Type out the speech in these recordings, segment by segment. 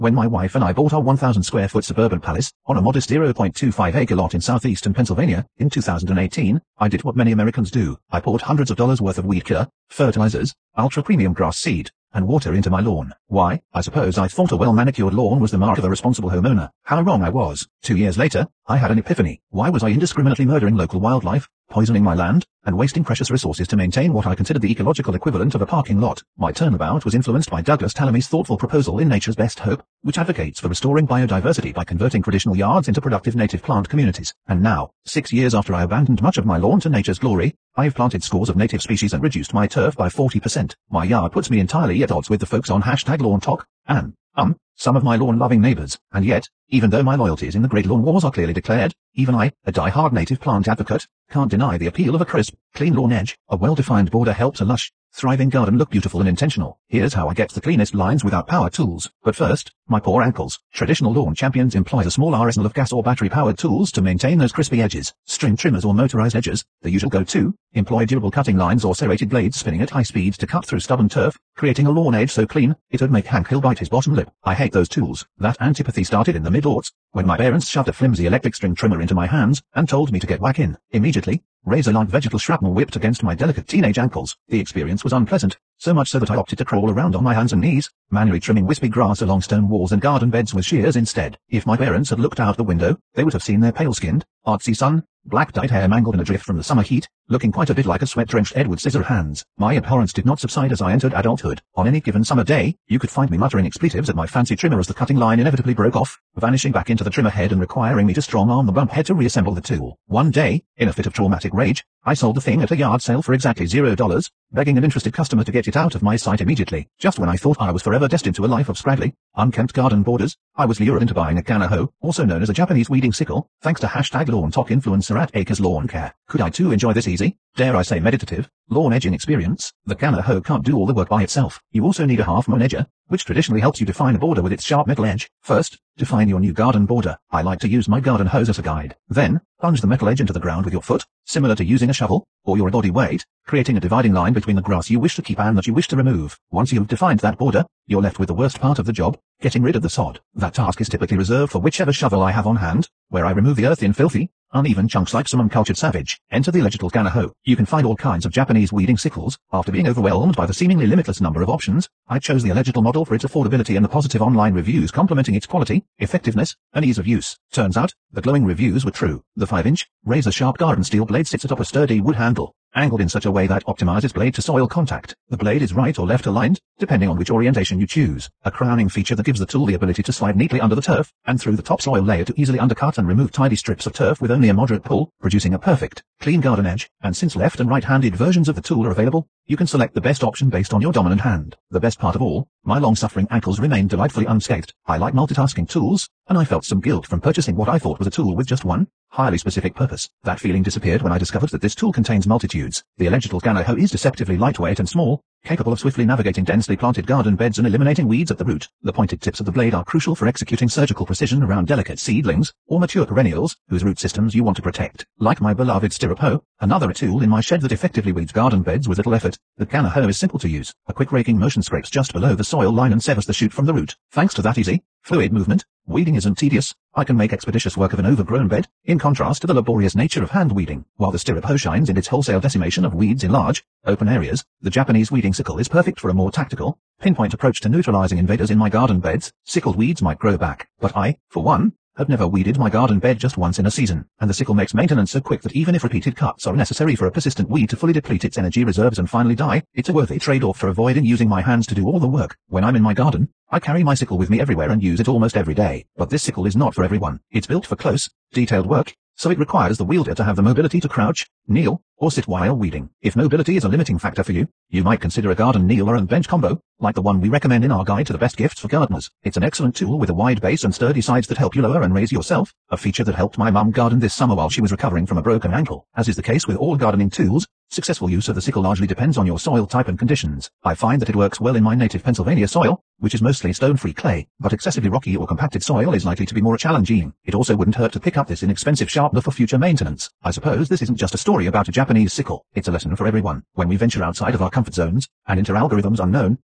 When my wife and I bought our 1,000 square foot suburban palace on a modest 0.25 acre lot in southeastern Pennsylvania in 2018, I did what many Americans do. I poured hundreds of dollars worth of weed killer, fertilizers, ultra premium grass seed, and water into my lawn. Why? I suppose I thought a well-manicured lawn was the mark of a responsible homeowner. How wrong I was. 2 years later, I had an epiphany. Why was I indiscriminately murdering local wildlife, poisoning my land, and wasting precious resources to maintain what I considered the ecological equivalent of a parking lot? My turnabout was influenced by Douglas Tallamy's thoughtful proposal in Nature's Best Hope, which advocates for restoring biodiversity by converting traditional yards into productive native plant communities. And now, 6 years after I abandoned much of my lawn to nature's glory, I've planted scores of native species and reduced my turf by 40%. My yard puts me entirely at odds with the folks on #LawnTalk, and, some of my lawn-loving neighbors. And yet, even though my loyalties in the Great Lawn Wars are clearly declared, even I, a die-hard native plant advocate, can't deny the appeal of a crisp, clean lawn edge. A well-defined border helps a lush, thriving garden look beautiful and intentional. Here's how I get the cleanest lines without power tools. But first, my poor ankles. Traditional Lawn Champions employs a small arsenal of gas or battery-powered tools to maintain those crispy edges. String trimmers or motorized edgers, the usual go-to, employ durable cutting lines or serrated blades spinning at high speed to cut through stubborn turf, creating a lawn edge so clean, it would make Hank Hill bite his bottom lip. I hate those tools. That antipathy started in the mid-aughts, when my parents shoved a flimsy electric string trimmer into my hands and told me to get whack in. Immediately, razor-like vegetal shrapnel whipped against my delicate teenage ankles. The experience was unpleasant, so much so that I opted to crawl around on my hands and knees, manually trimming wispy grass along stone walls and garden beds with shears instead. If my parents had looked out the window, they would have seen their pale-skinned, artsy son, black-dyed hair mangled and adrift from the summer heat, looking quite a bit like a sweat-drenched Edward Scissorhands. My abhorrence did not subside as I entered adulthood. On any given summer day, you could find me muttering expletives at my fancy trimmer as the cutting line inevitably broke off, vanishing back into the trimmer head and requiring me to strong-arm the bump head to reassemble the tool. One day, in a fit of traumatic rage, I sold the thing at a yard sale for exactly $0, begging an interested customer to get it out of my sight immediately. Just when I thought I was forever destined to a life of scraggly, unkempt garden borders, I was lured into buying a Kana hoe, also known as a Japanese weeding sickle, thanks to #LawnTalk influencer at Acres Lawn Care. Could I too enjoy this easy, dare I say meditative, lawn edging experience? The Kana hoe can't do all the work by itself. You also need a half-moon edger, which traditionally helps you define a border with its sharp metal edge. First, define your new garden border. I like to use my garden hose as a guide. Then, plunge the metal edge into the ground with your foot, similar to using a shovel, or your body weight, creating a dividing line between the grass you wish to keep and that you wish to remove. Once you've defined that border, you're left with the worst part of the job, getting rid of the sod. That task is typically reserved for whichever shovel I have on hand, where I remove the earthy and filthy, uneven chunks like some uncultured savage. Enter the illegible Kana hoe. You can find all kinds of Japanese weeding sickles. After being overwhelmed by the seemingly limitless number of options, I chose the illegible model for its affordability and the positive online reviews complimenting its quality, effectiveness, and ease of use. Turns out, the glowing reviews were true. The 5-inch, razor-sharp garden steel blade sits atop a sturdy wood handle, angled in such a way that optimizes blade to soil contact. The blade is right or left aligned, depending on which orientation you choose. A crowning feature that gives the tool the ability to slide neatly under the turf and through the topsoil layer to easily undercut and remove tidy strips of turf with only a moderate pull, producing a perfect, clean garden edge. And since left and right-handed versions of the tool are available, you can select the best option based on your dominant hand. The best part of all, my long-suffering ankles remained delightfully unscathed. I like multitasking tools, and I felt some guilt from purchasing what I thought was a tool with just one, highly specific purpose. That feeling disappeared when I discovered that this tool contains multitudes. The illegible Kana hoe is deceptively lightweight and small, capable of swiftly navigating densely planted garden beds and eliminating weeds at the root. The pointed tips of the blade are crucial for executing surgical precision around delicate seedlings or mature perennials whose root systems you want to protect. Like my beloved stirrup hoe, another tool in my shed that effectively weeds garden beds with little effort, the Kana hoe is simple to use. A quick raking motion scrapes just below the soil line and severs the shoot from the root. Thanks to that easy, fluid movement, weeding isn't tedious. I can make expeditious work of an overgrown bed, in contrast to the laborious nature of hand weeding. While the stirrup hoe shines in its wholesale decimation of weeds in large, open areas, the Japanese weeding sickle is perfect for a more tactical, pinpoint approach to neutralizing invaders in my garden beds. Sickled weeds might grow back, but I, for one, have never weeded my garden bed just once in a season, and the sickle makes maintenance so quick that even if repeated cuts are necessary for a persistent weed to fully deplete its energy reserves and finally die, it's a worthy trade-off for avoiding using my hands to do all the work. When I'm in my garden, I carry my sickle with me everywhere and use it almost every day. But this sickle is not for everyone. It's built for close, detailed work, so it requires the wielder to have the mobility to crouch, kneel, or sit while weeding. If mobility is a limiting factor for you, you might consider a garden kneeler and bench combo, like the one we recommend in our guide to the best gifts for gardeners. It's an excellent tool with a wide base and sturdy sides that help you lower and raise yourself, a feature that helped my mum garden this summer while she was recovering from a broken ankle. As is the case with all gardening tools, successful use of the sickle largely depends on your soil type and conditions. I find that it works well in my native Pennsylvania soil, which is mostly stone-free clay, but excessively rocky or compacted soil is likely to be more challenging. It also wouldn't hurt to pick up this inexpensive sharpener for future maintenance. I suppose this isn't just a story about a Japanese sickle, it's a lesson for everyone. When we venture outside of our comfort zones, and enter algorithms unknown,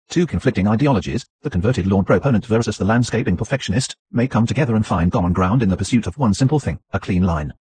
Two conflicting ideologies, the converted lawn proponent versus the landscaping perfectionist, may come together and find common ground in the pursuit of one simple thing, a clean line.